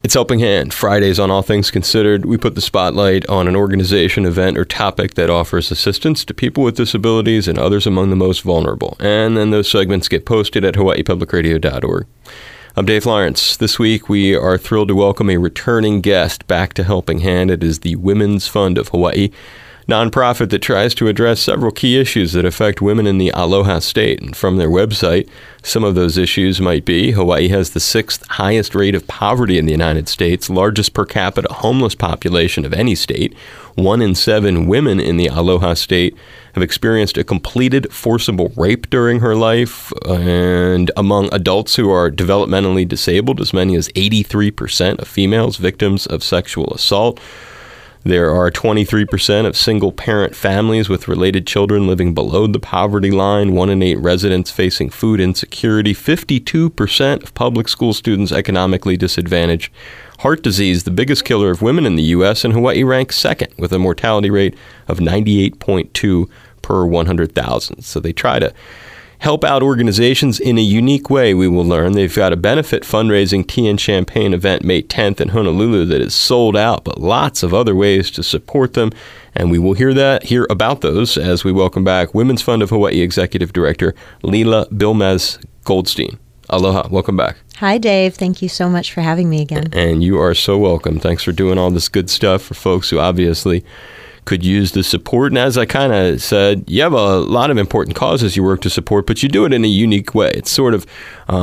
It's Helping Hand. Fridays on All Things Considered, we put the spotlight on an organization, event, or topic that offers assistance to people with disabilities and others among the most vulnerable. And then those segments get posted at hawaiipublicradio.org. I'm Dave Lawrence. This week, we are thrilled to welcome a returning guest back to Helping Hand. It is the Women's Fund of Hawaii, nonprofit that tries to address several key issues that affect women in the Aloha State. And from their website, some of those issues might be Hawaii has the 6th highest rate of poverty in the United States, largest per capita homeless population of any state. 1 in 7 women in the Aloha State have experienced a completed forcible rape during her life. And among adults who are developmentally disabled, as many as 83% of females victims of sexual assault. There are 23% of single-parent families with related children living below the poverty line, 1 in 8 residents facing food insecurity, 52% of public school students economically disadvantaged. Heart disease, the biggest killer of women in the U.S., and Hawaii ranks second with a mortality rate of 98.2 per 100,000. So they try to help out organizations in a unique way, we will learn. They've got a benefit fundraising tea and champagne event May 10th in Honolulu that is sold out, but lots of other ways to support them. And we will hear about those as we welcome back Women's Fund of Hawaii Executive Director Leila Bilmez Goldstein. Aloha, welcome back. Hi, Dave. Thank you so much for having me again. And you are so welcome. Thanks for doing all this good stuff for folks who obviously could use the support. And as I kind of said, you have a lot of important causes you work to support, but you do it in a unique way. It's sort of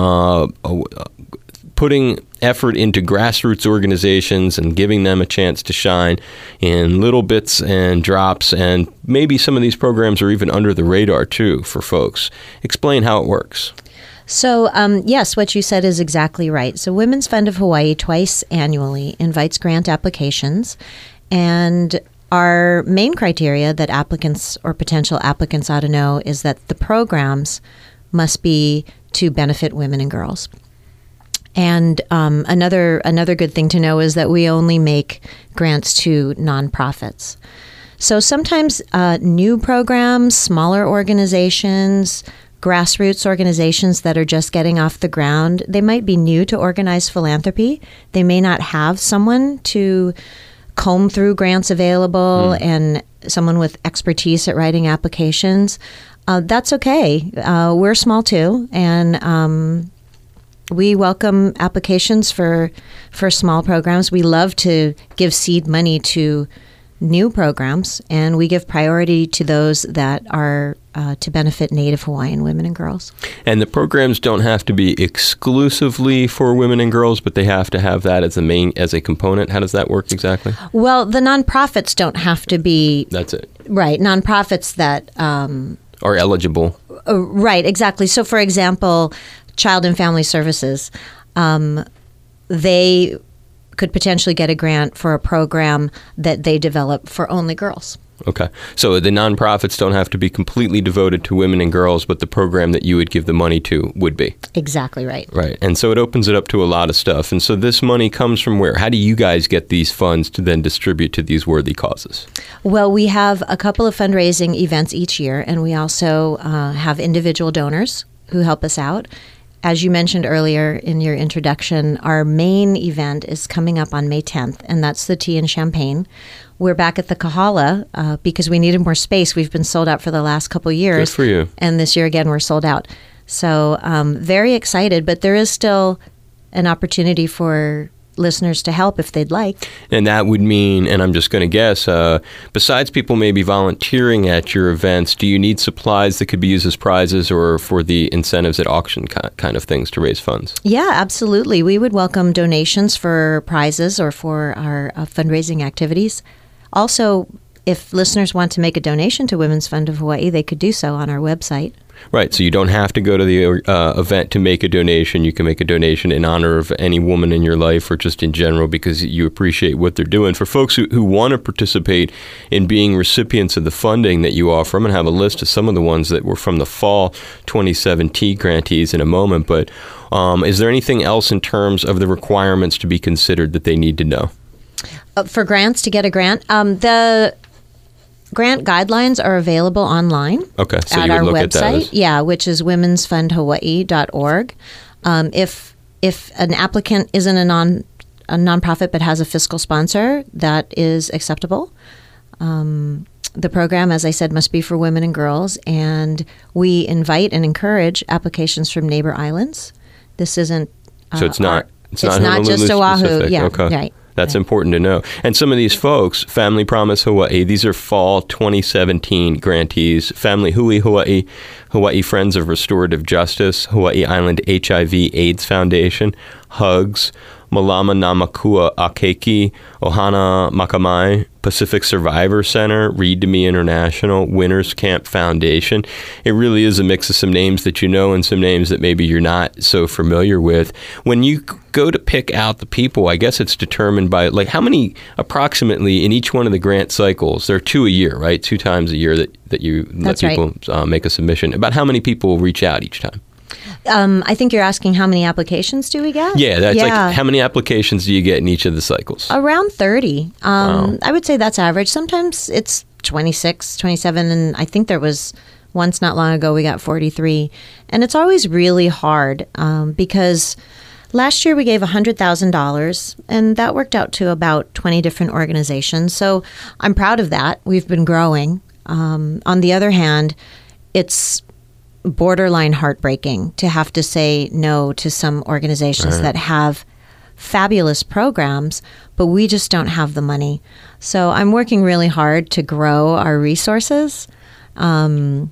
putting effort into grassroots organizations and giving them a chance to shine in little bits and drops. And maybe some of these programs are even under the radar, too, for folks. Explain how it works. So, yes, what you said is exactly right. So Women's Fund of Hawaii twice annually invites grant applications, and our main criteria that applicants or potential applicants ought to know is that the programs must be to benefit women and girls. And another good thing to know is that we only make grants to nonprofits. So sometimes new programs, smaller organizations, grassroots organizations that are just getting off the ground, they might be new to organized philanthropy. They may not have someone to comb through grants available and someone with expertise at writing applications. That's okay. We're small too, and we welcome applications for small programs. We love to give seed money to new programs, and we give priority to those that are to benefit Native Hawaiian women and girls. And the programs don't have to be exclusively for women and girls, but they have to have that as a component. How does that work exactly? Well, the nonprofits don't have to be. That's it. Right. Nonprofits that are eligible. Right. Exactly. So, for example, Child and Family Services, they could potentially get a grant for a program that they develop for only girls. Okay. So the nonprofits don't have to be completely devoted to women and girls, but the program that you would give the money to would be. Exactly right. Right. And so it opens it up to a lot of stuff. And so this money comes from where? How do you guys get these funds to then distribute to these worthy causes? Well, we have a couple of fundraising events each year, and we also have individual donors who help us out. As you mentioned earlier in your introduction, our main event is coming up on May 10th, and that's the Tea and Champagne. We're back at the Kahala because we needed more space. We've been sold out for the last couple of years. Good for you. And this year, again, we're sold out. So very excited, but there is still an opportunity for listeners to help if they'd like. And that would mean, and I'm just going to guess, besides people maybe volunteering at your events, do you need supplies that could be used as prizes or for the incentives at auction kind of things to raise funds? Yeah, absolutely. We would welcome donations for prizes or for our fundraising activities. Also, if listeners want to make a donation to Women's Fund of Hawaii, they could do so on our website. Right. So you don't have to go to the event to make a donation. You can make a donation in honor of any woman in your life or just in general because you appreciate what they're doing. For folks who want to participate in being recipients of the funding that you offer, I'm going to have a list of some of the ones that were from the fall 2017 grantees in a moment. But is there anything else in terms of the requirements to be considered that they need to know? For grants, to get a grant, the grant guidelines are available online. Okay, so at you would our look website, at those. Yeah, which is womensfundhawaii.org. If an applicant isn't a a nonprofit but has a fiscal sponsor, that is acceptable. The program, as I said, must be for women and girls, and we invite and encourage applications from neighbor islands. This isn't... So it's not just Oahu. Specific. Yeah, okay. Right. That's important to know. And some of these folks, Family Promise Hawaii, these are fall 2017 grantees. Family Hui Hawaii, Hawaii Friends of Restorative Justice, Hawaii Island HIV/AIDS Foundation, HUGS, Malama Namakua Akeki, Ohana Makamai, Pacific Survivor Center, Read to Me International, Winners Camp Foundation. It really is a mix of some names that you know and some names that maybe you're not so familiar with. When you go to pick out the people, I guess it's determined by, like, how many approximately in each one of the grant cycles? There are 2 a year, right? 2 times a year that you let people make a submission. About how many people reach out each time? I think you're asking how many applications do we get? Yeah, that's like how many applications do you get in each of the cycles? Around 30. Wow. I would say that's average. Sometimes it's 26, 27, and I think there was once not long ago we got 43. And it's always really hard because last year we gave $100,000, and that worked out to about 20 different organizations. So I'm proud of that. We've been growing. On the other hand, it's borderline heartbreaking to have to say no to some organizations that have fabulous programs, but we just don't have the money. So I'm working really hard to grow our resources, and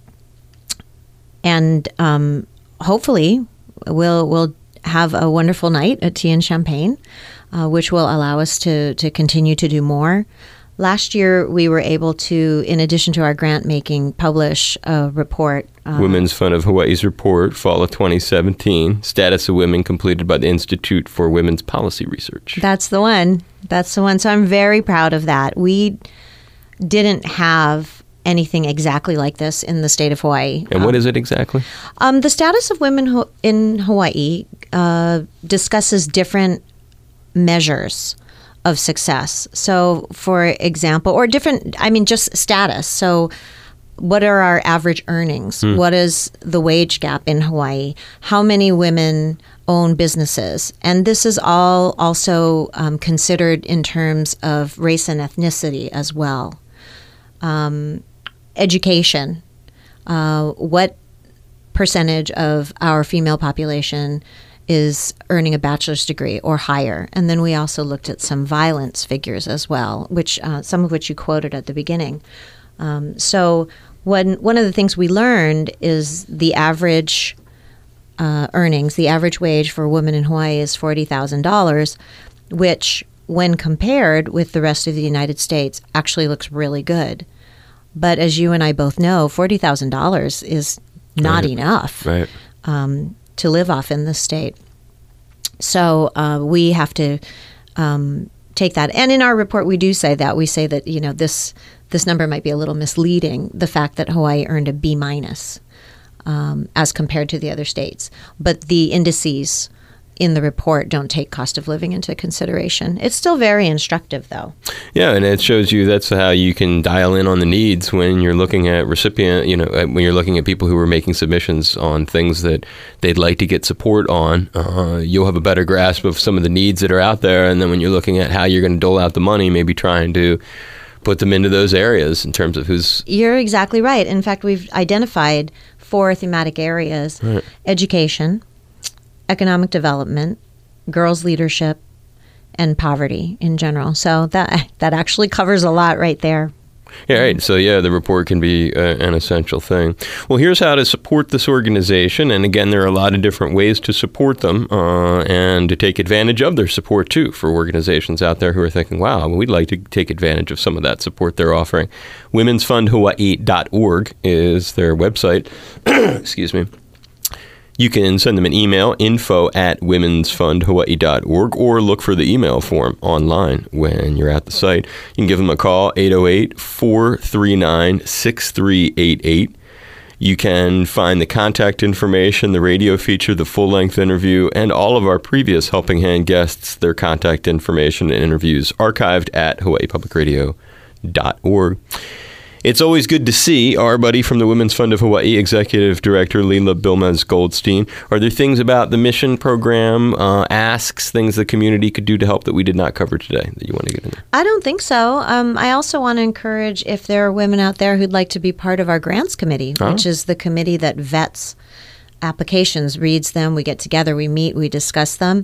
hopefully we'll have a wonderful night at Tea and Champagne, which will allow us to continue to do more. Last year, we were able to, in addition to our grant making, publish a report. Women's Fund of Hawaii's report, fall of 2017, Status of Women, completed by the Institute for Women's Policy Research. That's the one. So I'm very proud of that. We didn't have anything exactly like this in the state of Hawaii. And what is it exactly? The Status of Women in Hawaii discusses different measures of success. So, for example, or different, just status. So, what are our average earnings? What is the wage gap in Hawaii? How many women own businesses? And this is all also considered in terms of race and ethnicity as well. Education. What percentage of our female population is earning a bachelor's degree or higher? And then we also looked at some violence figures as well, which some of which you quoted at the beginning. So one of the things we learned is the average earnings, the average wage for a woman in Hawaii is $40,000, which when compared with the rest of the United States actually looks really good. But as you and I both know, $40,000 is not enough. Right. To live off in this state. So we have to take that. And in our report, we do say that. We say that, this number might be a little misleading, the fact that Hawaii earned a B- as compared to the other states. But the indices in the report don't take cost of living into consideration. It's still very instructive, though. Yeah, and it shows you that's how you can dial in on the needs when you're looking at when you're looking at people who are making submissions on things that they'd like to get support on. You'll have a better grasp of some of the needs that are out there, and then when you're looking at how you're going to dole out the money, maybe trying to put them into those areas in terms of who's... You're exactly right. In fact, we've identified 4 thematic areas. Right. Education, economic development, girls' leadership, and poverty in general. So that actually covers a lot right there. Yeah, right. So, the report can be an essential thing. Well, here's how to support this organization. And again, there are a lot of different ways to support them and to take advantage of their support, too, for organizations out there who are thinking, wow, we'd like to take advantage of some of that support they're offering. Women'sFundHawaii.org is their website. Excuse me. You can send them an email, info@womensfundhawaii.org, or look for the email form online when you're at the site. You can give them a call, 808-439-6388. You can find the contact information, the radio feature, the full-length interview, and all of our previous Helping Hand guests, their contact information and interviews archived at hawaiipublicradio.org. It's always good to see our buddy from the Women's Fund of Hawaii, Executive Director Leila Bilmez-Goldstein. Are there things about the mission program, asks, things the community could do to help that we did not cover today that you want to get in there? I don't think so. I also want to encourage if there are women out there who'd like to be part of our grants committee, which is the committee that vets applications, reads them, we get together, we meet, we discuss them.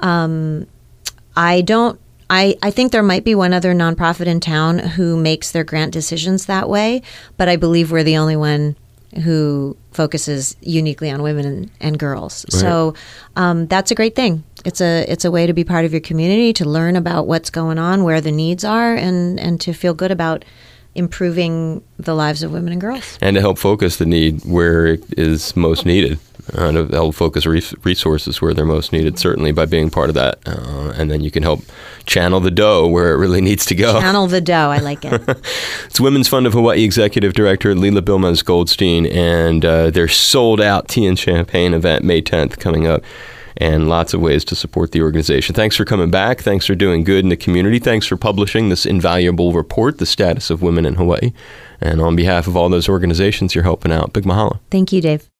I think there might be one other nonprofit in town who makes their grant decisions that way, but I believe we're the only one who focuses uniquely on women and girls. Right. So that's a great thing. It's a way to be part of your community, to learn about what's going on, where the needs are, and to feel good about improving the lives of women and girls. And to help focus the need where it is most needed. To help focus resources where they're most needed, certainly by being part of that. And then you can help channel the dough where it really needs to go. Channel the dough. I like it. It's Women's Fund of Hawaii Executive Director Leila Bilmez-Goldstein, and their sold-out tea and champagne event May 10th coming up, and lots of ways to support the organization. Thanks for coming back. Thanks for doing good in the community. Thanks for publishing this invaluable report, The Status of Women in Hawaii. And on behalf of all those organizations you're helping out, big mahalo. Thank you, Dave.